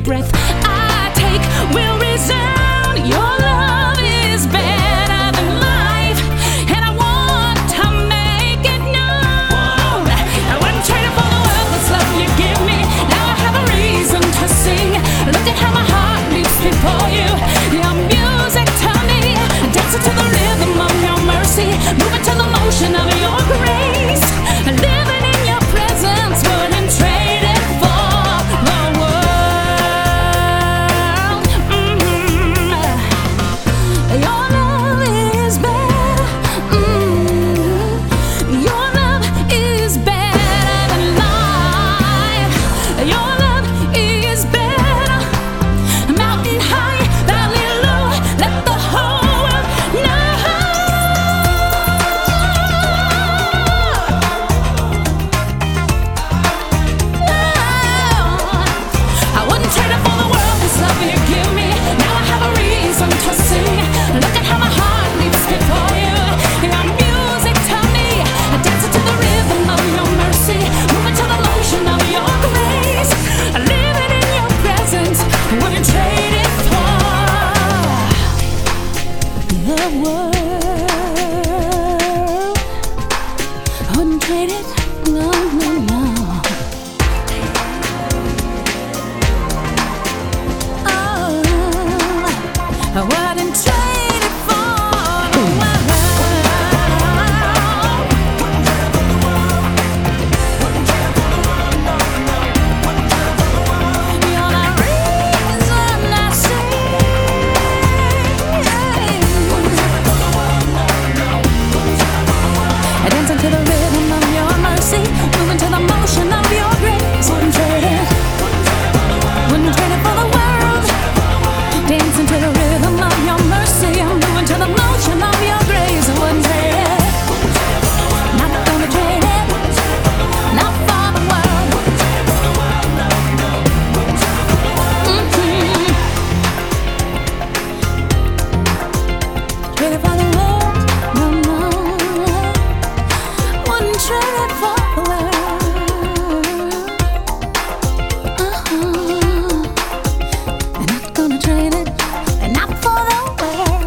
breath I take will resound. Your love is better than life, and I want to make it known. I wouldn't trade it for the world, this love you give me. Now I have a reason to sing. Look at how my heart beats before you. Your music to me, dancing to the rhythm of your mercy, moving to the motion of your grace. Living in your presence, wouldn't trade it for the world. Your love is better. Your love is better than life. Your love is better. Mountain high, valley low, let the whole world know. I wouldn't trade it for the world, this love you give me. Now I have a reason to sing. Look at how my heart leaps before you. Your music to me, dancing to the rhythm of your mercy, moving to the motion of your grace. Living in your presence, wouldn't trade it for the world. Wouldn't trade it, no, no, no. I wouldn't trade it for the world. You're the reason I sing. Dancing to the rhythm of your mercy, moving to the motion of your grace. Wouldn't trade it for the world. Dancing to the rhythm of your mercy, I'm moving to the motion of your grace. I wouldn't trade it, not gonna trade it, not for the world. Trade it for the world, no, no. Wouldn't trade it for the world. I'm not gonna trade it, and not for the world.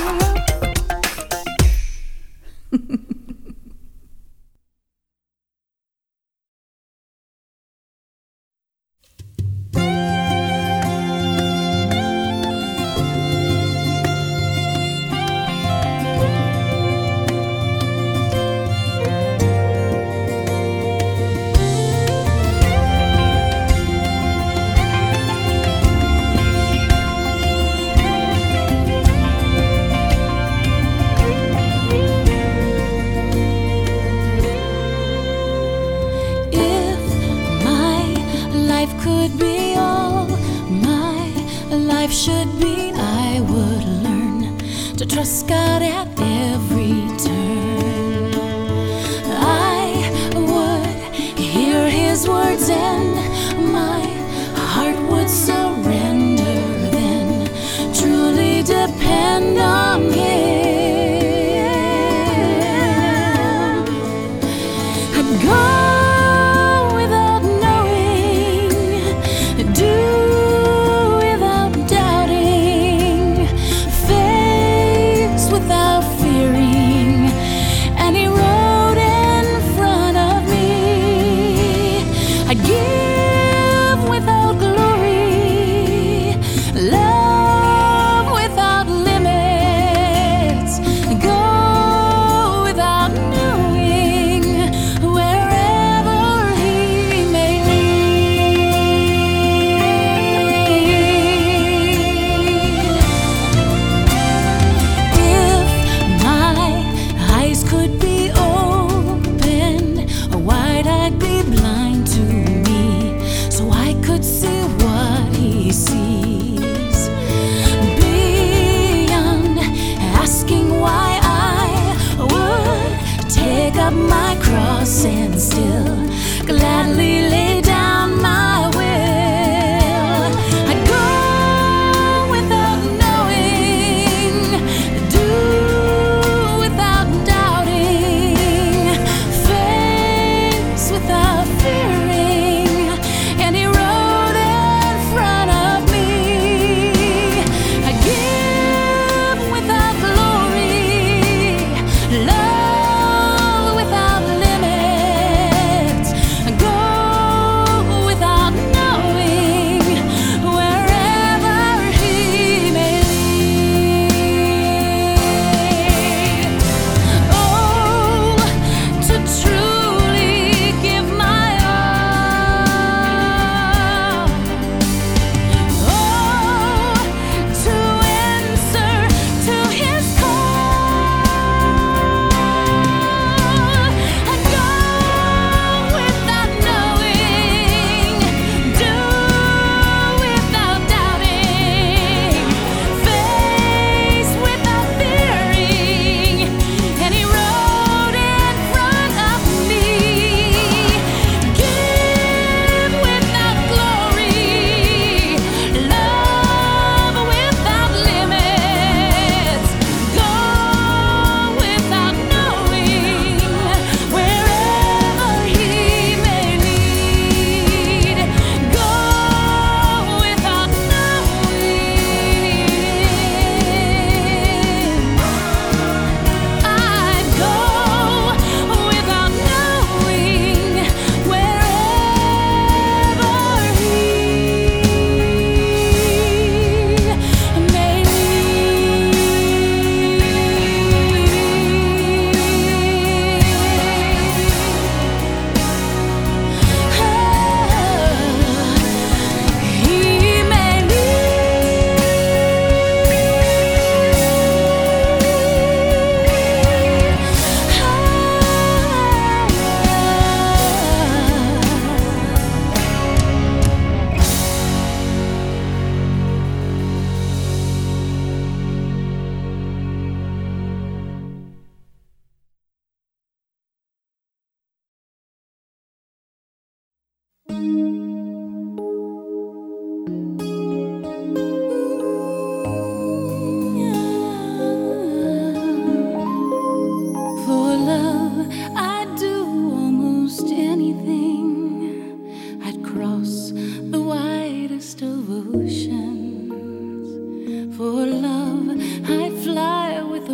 If my life could be all my life should be, I would learn to trust God at every turn. I would hear His words and my heart would surrender, then truly depend on Him. I'd go without knowing, do without doubting, face without fearing any road in front of me. I'd give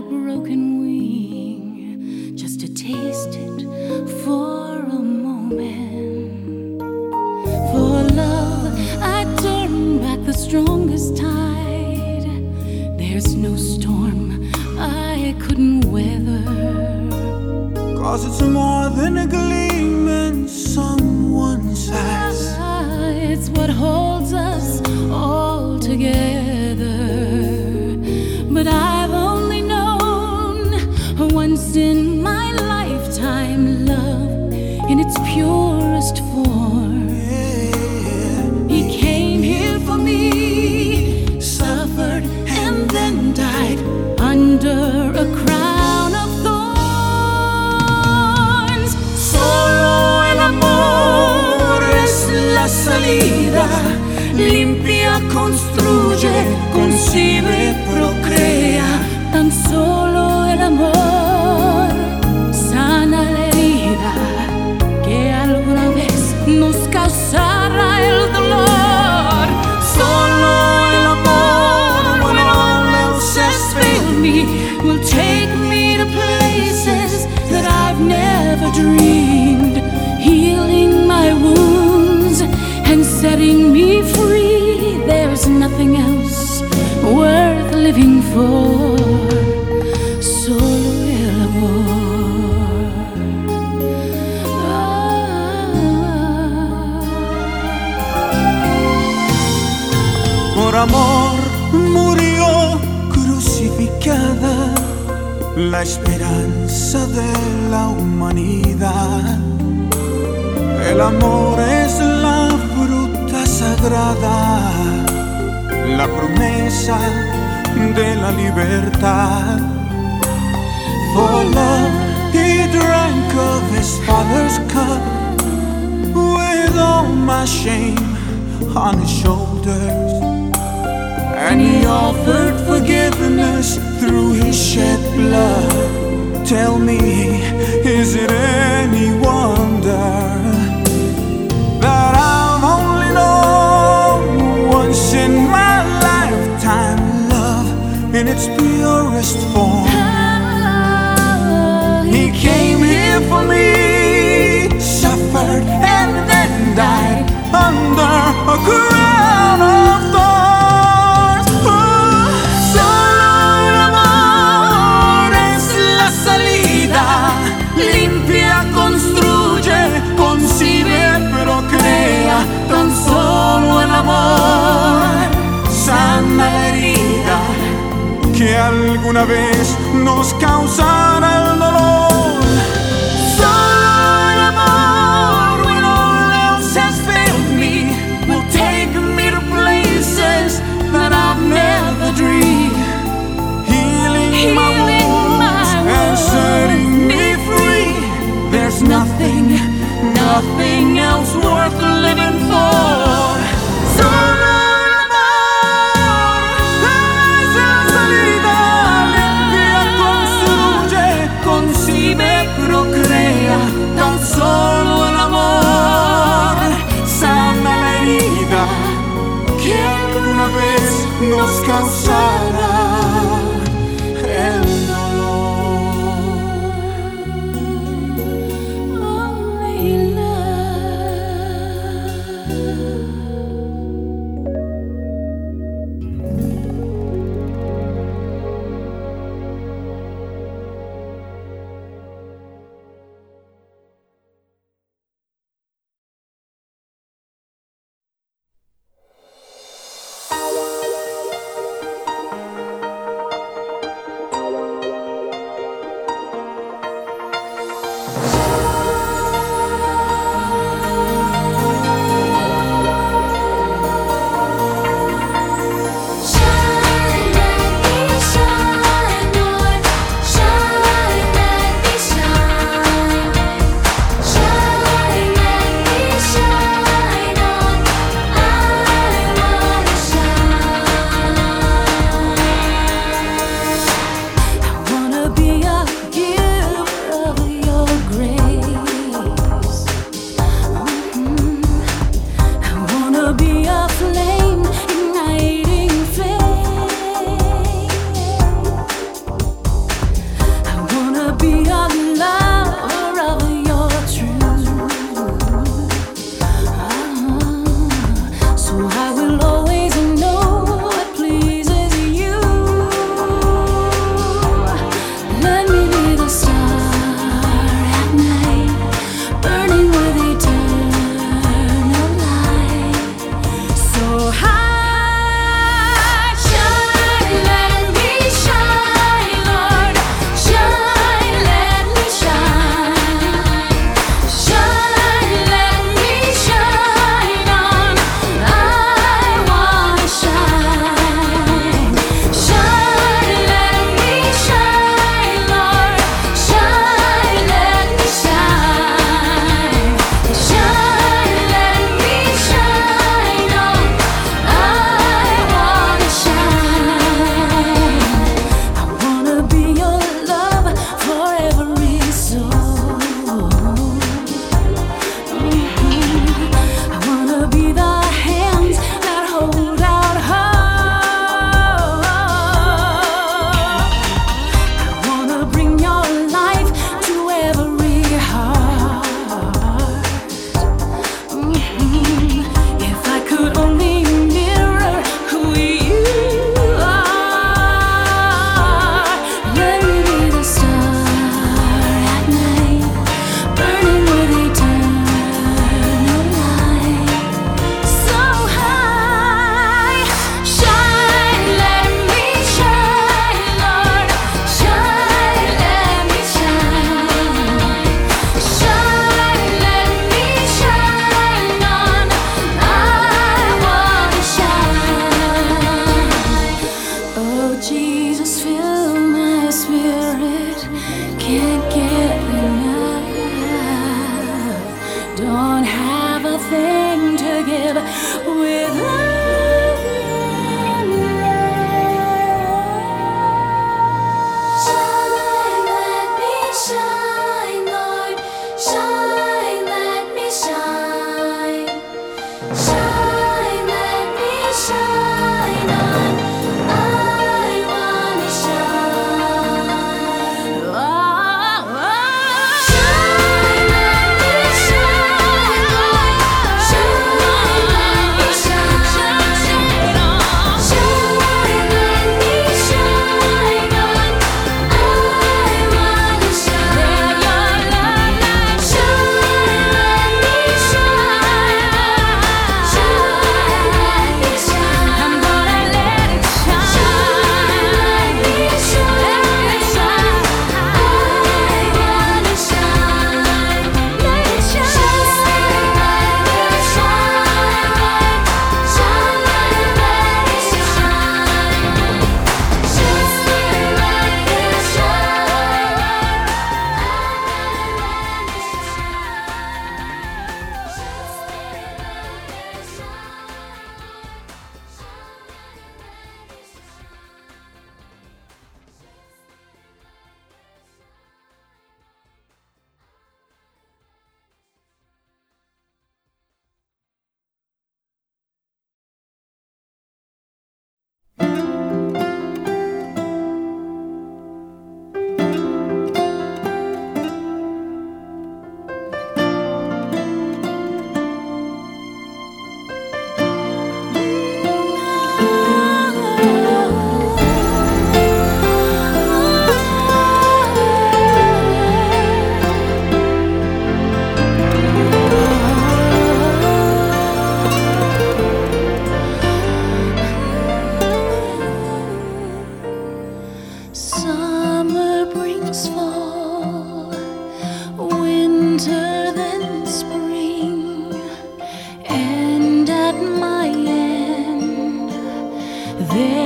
broken wing just to taste it for a moment. For love, I turn back the strongest tide. There's no storm I couldn't weather. 'Cause it's more than a gleam in someone's eyes. It's what holds us all together. But I've only known once in my lifetime love in its purest form. Yeah. He came here for me, suffered and then died under a crown of thorns. Solo el amor es la salida. Limpia, construye, concibe, procrea. Tan solo el amor sana la herida que alguna vez nos causará el dolor. Solo el amor, when all else has failed me, Will take me to places that I've never dreamed, healing my wounds and setting me free. There's nothing else worth living for. Solo el amor. por amor murió crucificada la esperanza de la humanidad. El amor es la fruta sagrada, la promesa de la libertad. For love, he drank of his father's cup with all my shame on his shoulders, and he offered forgiveness through his shed blood. Tell me, is it any wonder that I've only known once in my lifetime love in its purest form? He came here for me, suffered and then died under a crown of thorns. Solo el amor es la salida. Limpia, construye, concibe, procrea. Tan solo el amor sana la herida que alguna vez nos causará el dolor. Solo el amor, when all else has failed me, will take me to places that I've never dreamed, healing my wounds and setting me free. There's nothing else worth living for. Solo procrea, tan solo el amor sana la herida que alguna vez nos causará el dolor. Only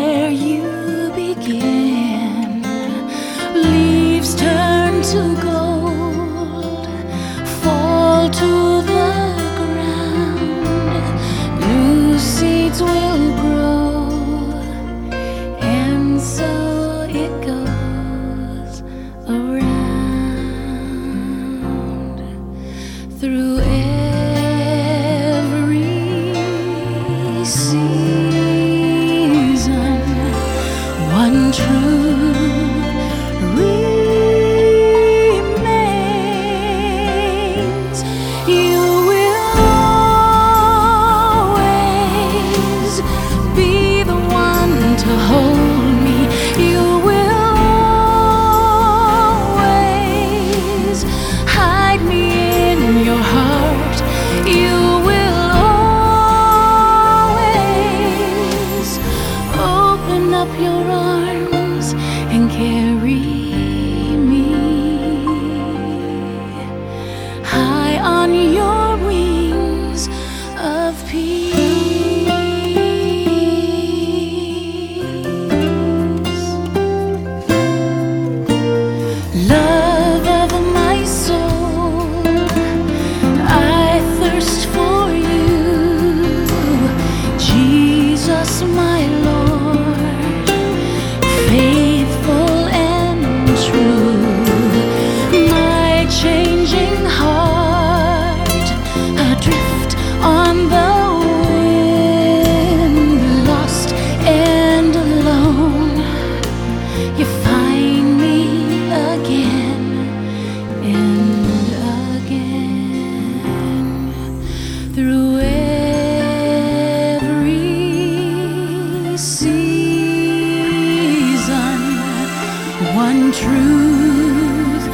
where you begin. Leaves turn to gold, fall to the ground. New seeds will grow, and so it goes around. Through every season, one truth remains: you will always be the one to hold me. You will always hide me in your heart. You will always open up your arms and carry me high on your wings of peace. Love of my soul, I thirst for you. Jesus, my Lord, faithful and true. My changing heart, adrift on the wind, lost and alone. You find me again and again. Through every season, one truth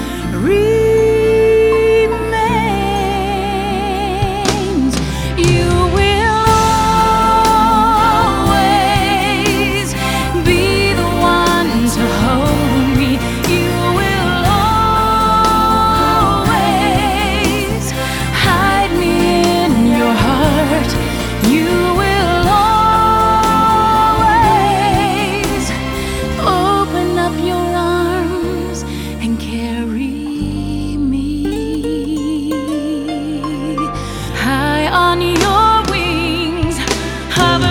remains: you will always be the one to hold me. You will always hide me in your heart. You will always open up your arms and carry me high on your wings of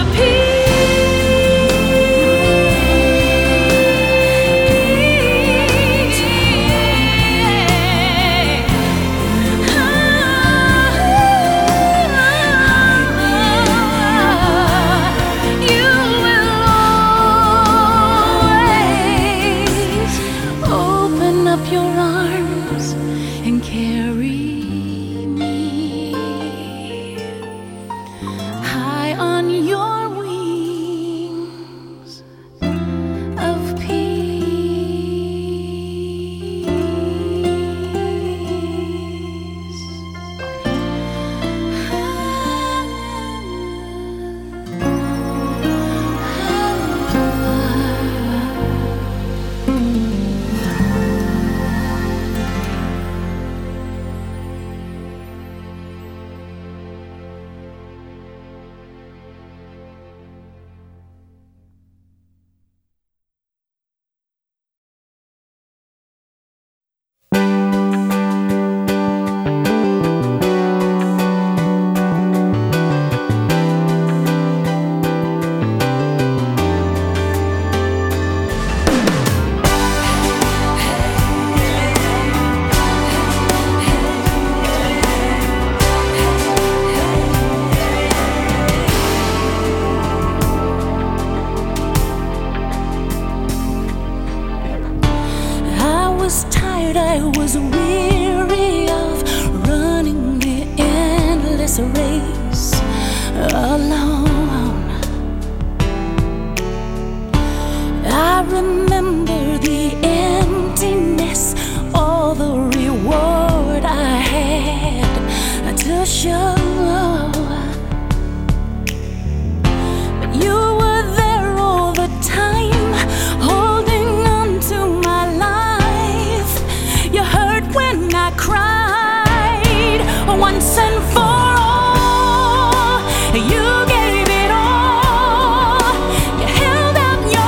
You will always open up your arms and carry me high on your wings of I was weary of running the endless race alone. I remember the emptiness, all the reward I had to show. But you were there all the time, holding on to my life. You heard when I cried once and for all. You gave it all. You held out your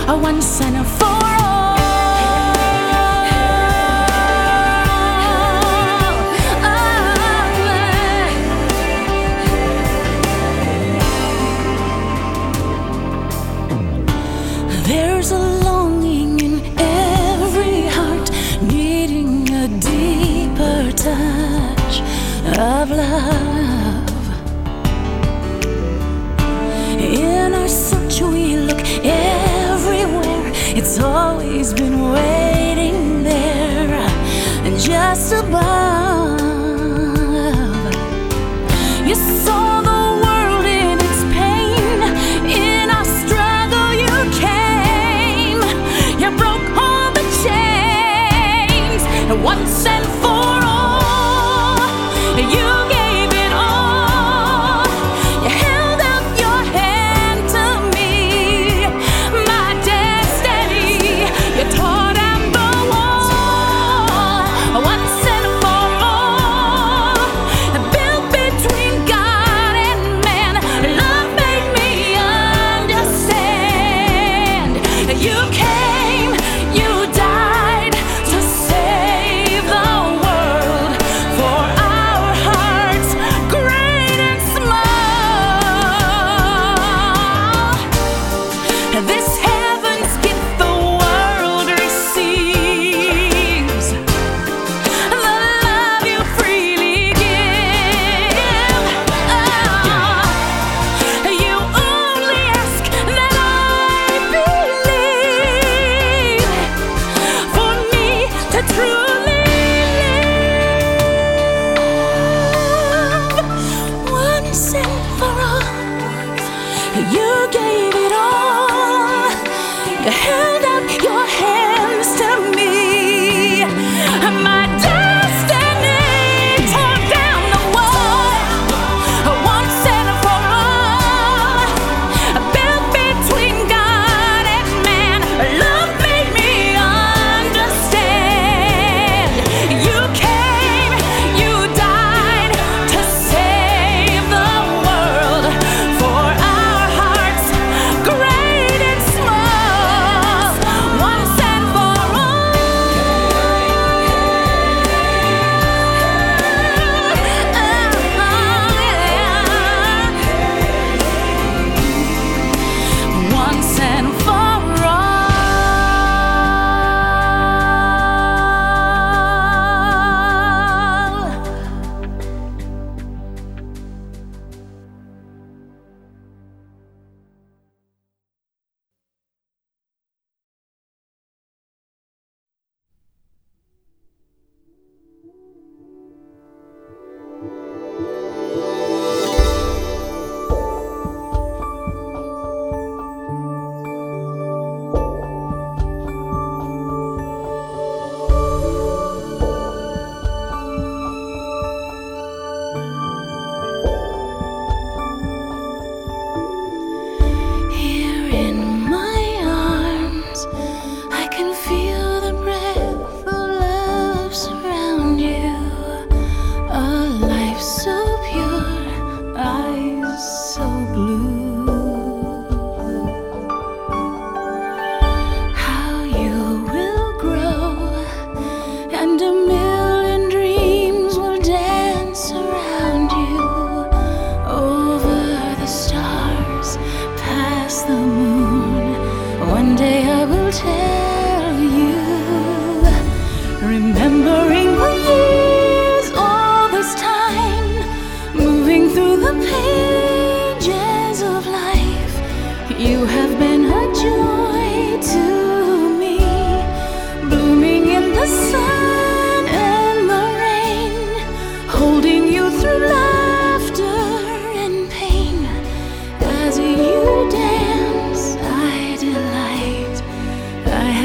once and for all. There's a longing in every heart, needing a deeper touch of love. In our search we look everywhere, it's always been waiting there, just above. You saw the world in its pain, in our struggle you came. You broke all the chains, once and for all. You gave it all. You held up your hand to me, my destiny. You tore down the wall, once and for all. Built between God and man, love made me understand. You came, you died to save the world for our hearts, great and small. This heaven's gift the world receives, the love you freely give. You only ask that I believe, for me to truly live. Once and for all, you gave it all. You held up your hands to me, my destiny. Tore down the wall, once and for all. Built between God and man, love made me understand. You came, you died to save the world for our hearts, great and small, once and for all. Once and for all. Here in my arms, I can feel the breath of love surround you. A life so pure, eyes so blue. How you will grow, and a million dreams will dance around you. Over the stars, past the moon, one day I will tell you. Remembering the years, all this time, moving through the pages of life, you have been a joy to me, blooming in the sun and the rain, holding you through laughter and pain. As you dance, I delight. I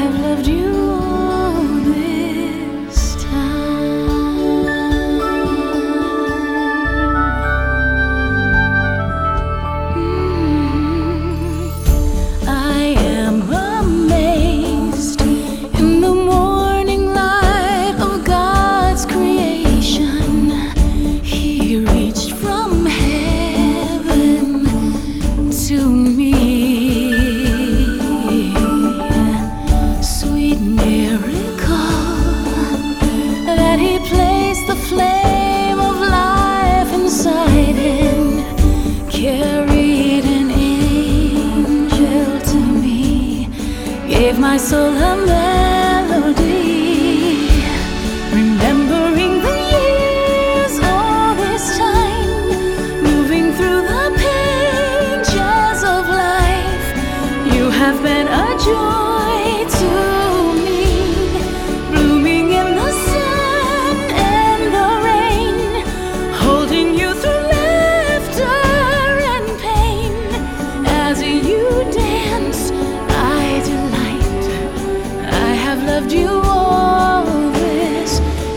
gave my soul a melody, remembering the years all this time, moving through the pages of life. You have been a joy to me, blooming in the sun and the rain, holding you through laughter and pain. As you dance, I delight. I have loved you all this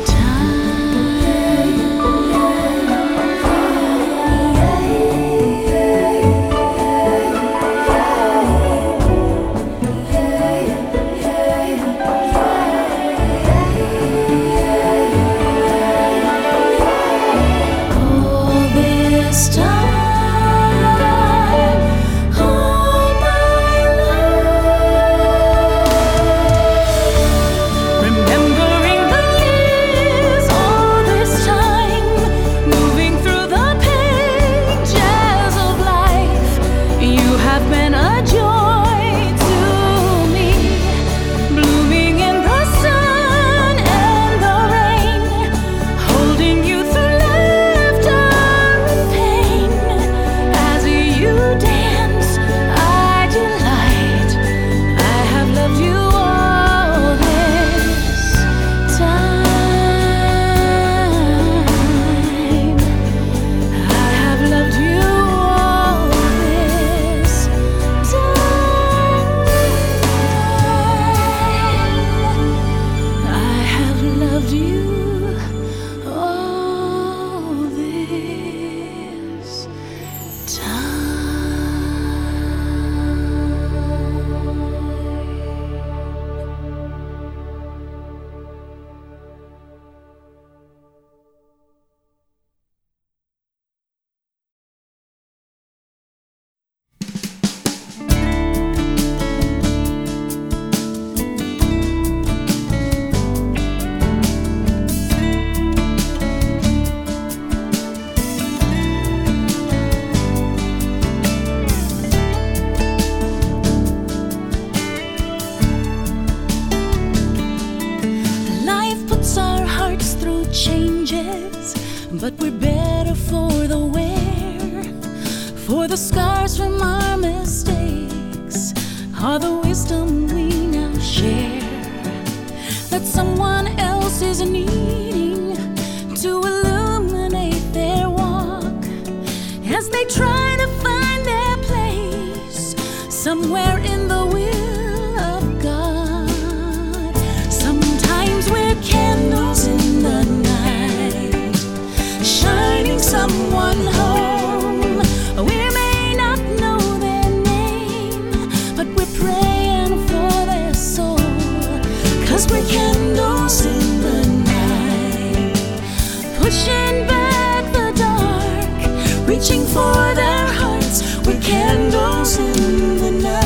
changes, but we're better for the wear. For the scars from our mistakes are the wisdom we now share, that someone else is needing to illuminate their walk as they try to find their place somewhere in the will of God. Sometimes we're candles in the night, shining someone home. We may not know their name, but we're praying for their soul, 'cause we're candles in the night, pushing back the dark, reaching for their hearts. We're candles in the night.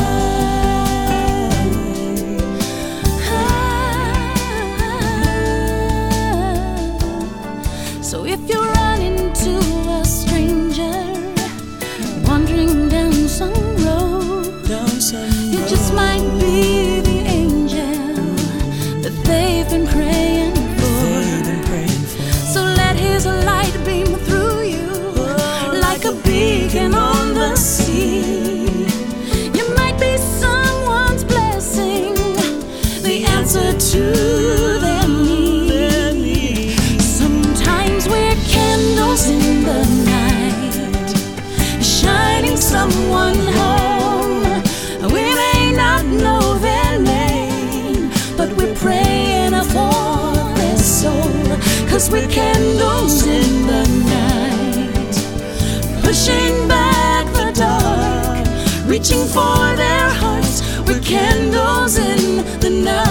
So if you run into a stranger wandering down some road, it just might be the angel that they've been praying for. So let his light beam through you like a beacon on the sea. You might be someone's blessing, the answer to their need. Sometimes we're candles in the night, shining someone home. We may not know their name, but we're praying for their soul, 'cause we're candles in the night, pushing back the dark, reaching for their hearts. We're candles in the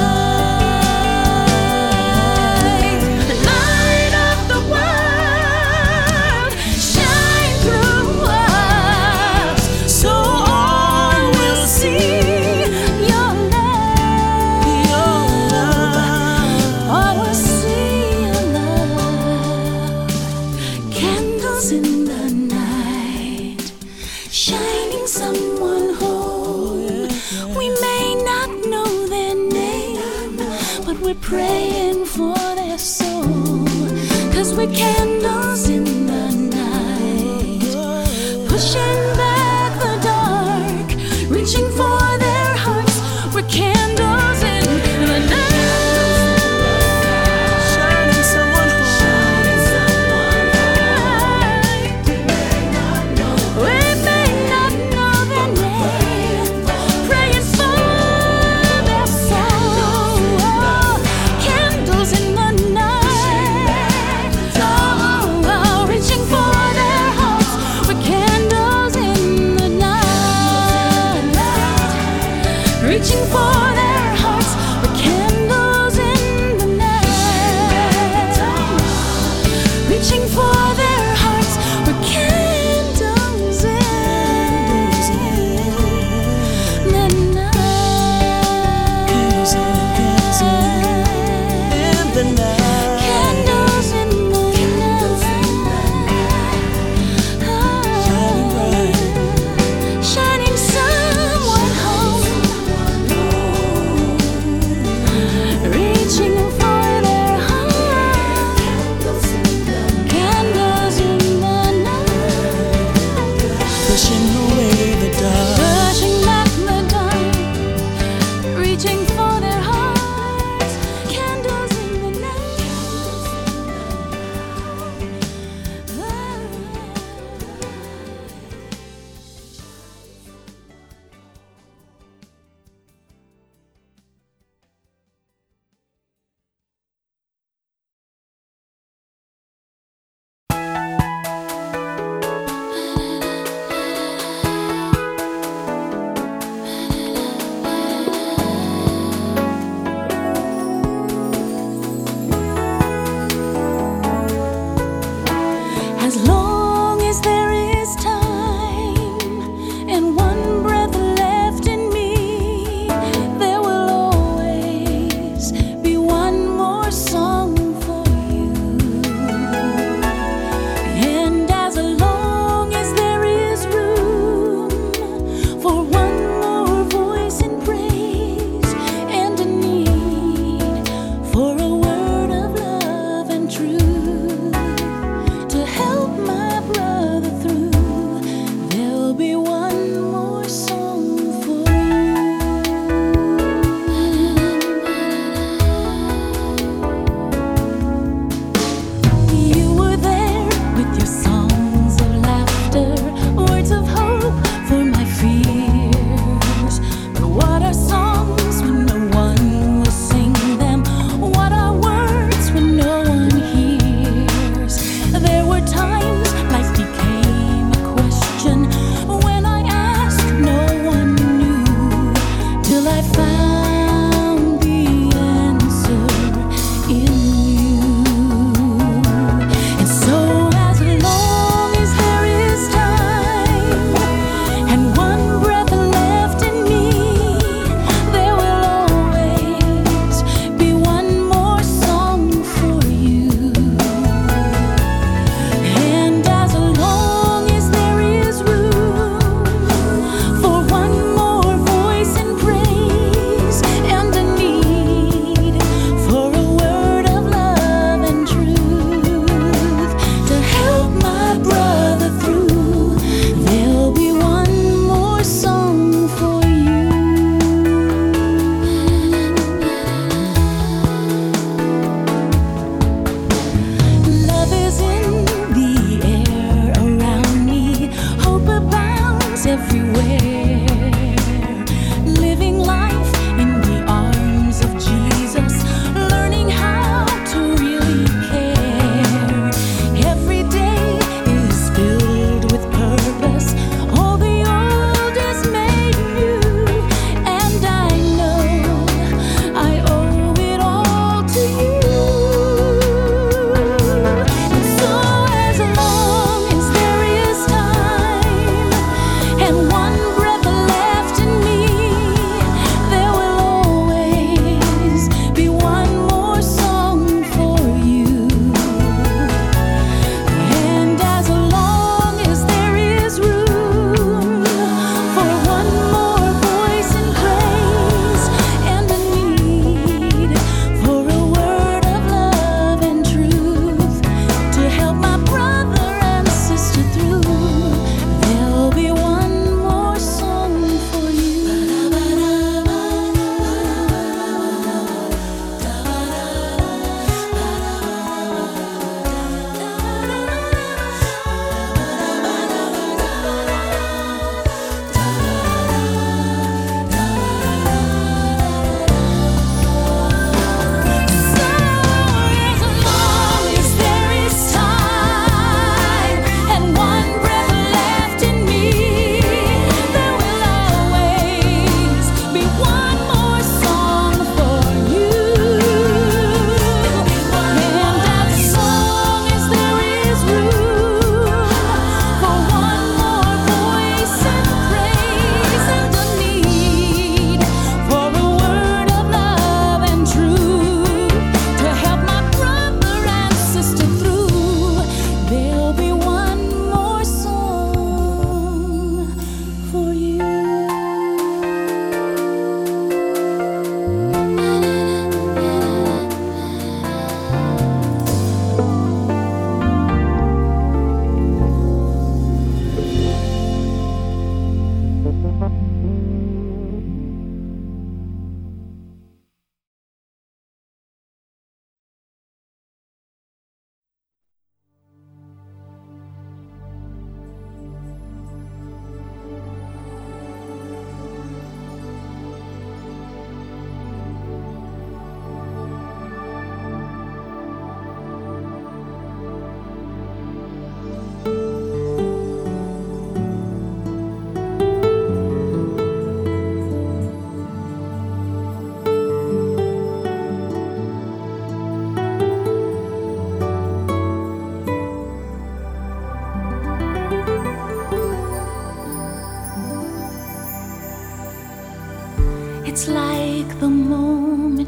night. The light of the world, shine through us, so all will see your love. All will see your love. Candles in the night, shining someone home. We may not we're praying for their soul. 'Cause we're candles in the night, pushing back the dark, reaching for their hearts. We're candles in the night, Shining someone home. We may not know their name, praying for their soul. Candles in the night, reaching for their hearts. We're candles in the night, reaching for their hearts. We're candles in the night, reaching for their hearts. We're candles in the night, In the night. candles in the night, shining someone home, reaching for their hearts. Candles in the night, Pushing away the dark. pushing back the dark, reaching for their hearts. Candles in the night.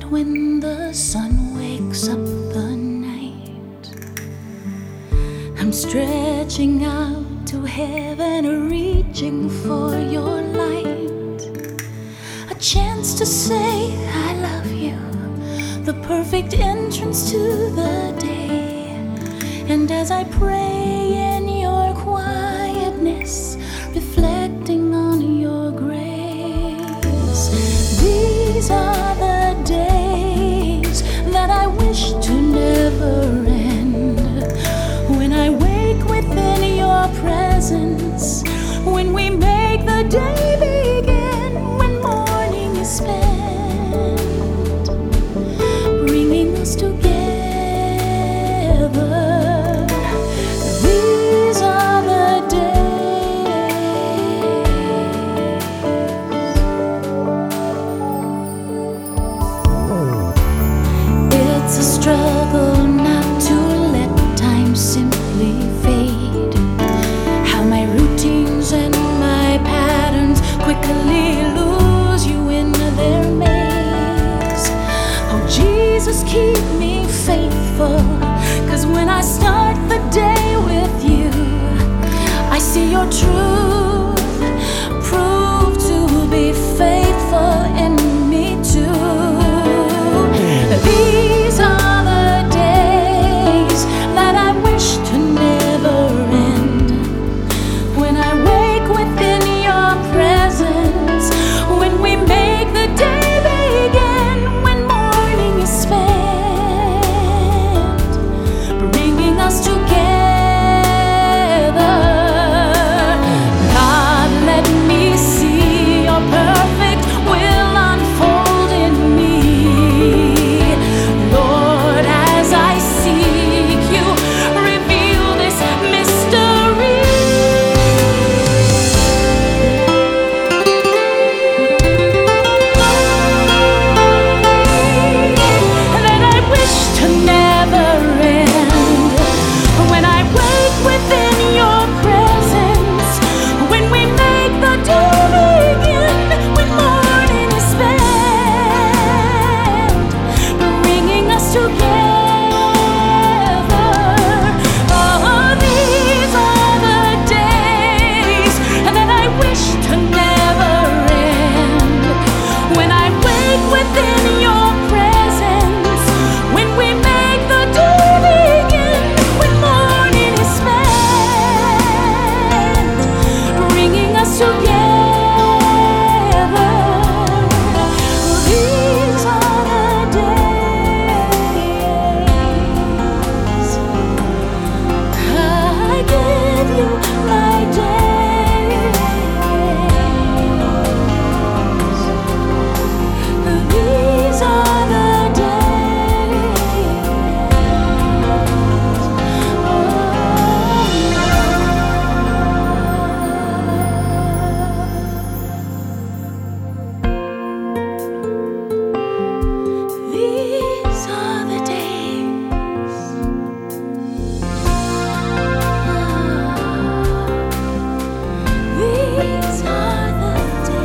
when the sun wakes up the night, I'm stretching out to heaven, reaching for your light. A chance to say I love you, the perfect entrance to the day. And as I pray in your quietness, reflecting on your grace, these are the days that I wish to never end. When I wake within your presence, when we make the day begin, when morning is spent, bringing us together. These are the days. It's a struggle not to let time simply fade. How my routines and my patterns quickly lose you in their maze. Oh Jesus, keep me faithful, 'cause when I start the day with you, I see your truth prove to be faithful in me too. These are the days that I wish to never end. When I wake within your presence, when we make the day begin, when morning is spent, bringing us together. God, let me see your perfect will unfold in me. Lord, as I seek you, reveal this mystery. That I wish to never end. When I wake within your presence, when we make the day begin, when morning is spent, bringing us together. Oh, these are the days that I wish to never end. When I wake within your presence, when we make the day begin, when morning is spent, bringing us together. These are the days. I give you my days. These are the These are the days. These are the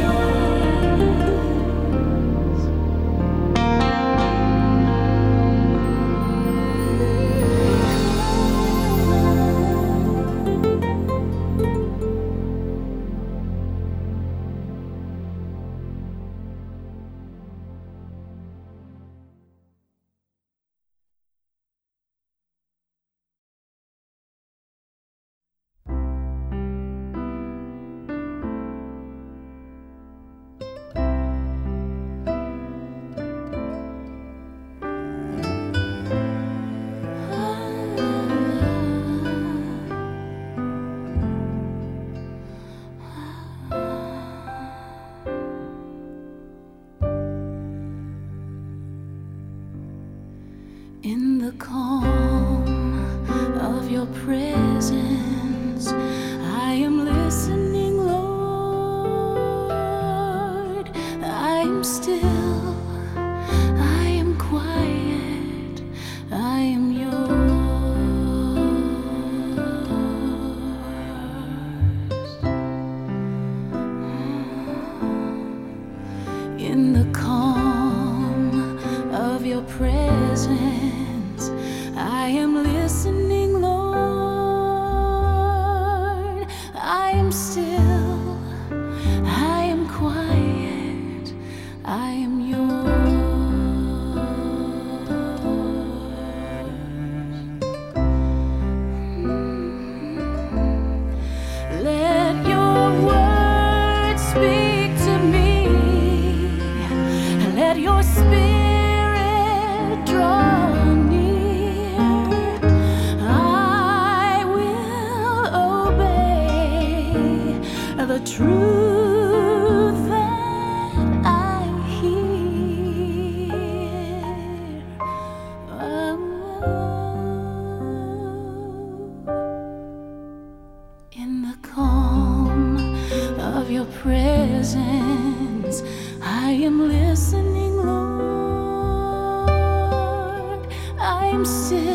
In the calm of your presence, I am listening, Lord. I am still, I am quiet, I am yours. In the calm your presence. I am listening, Lord. I am still, I am quiet, I am yours. Let your word speak to me. Let your spirit draw near. I will obey the truth that I hear. In the calm of your presence, I am listening, Lord. I am still.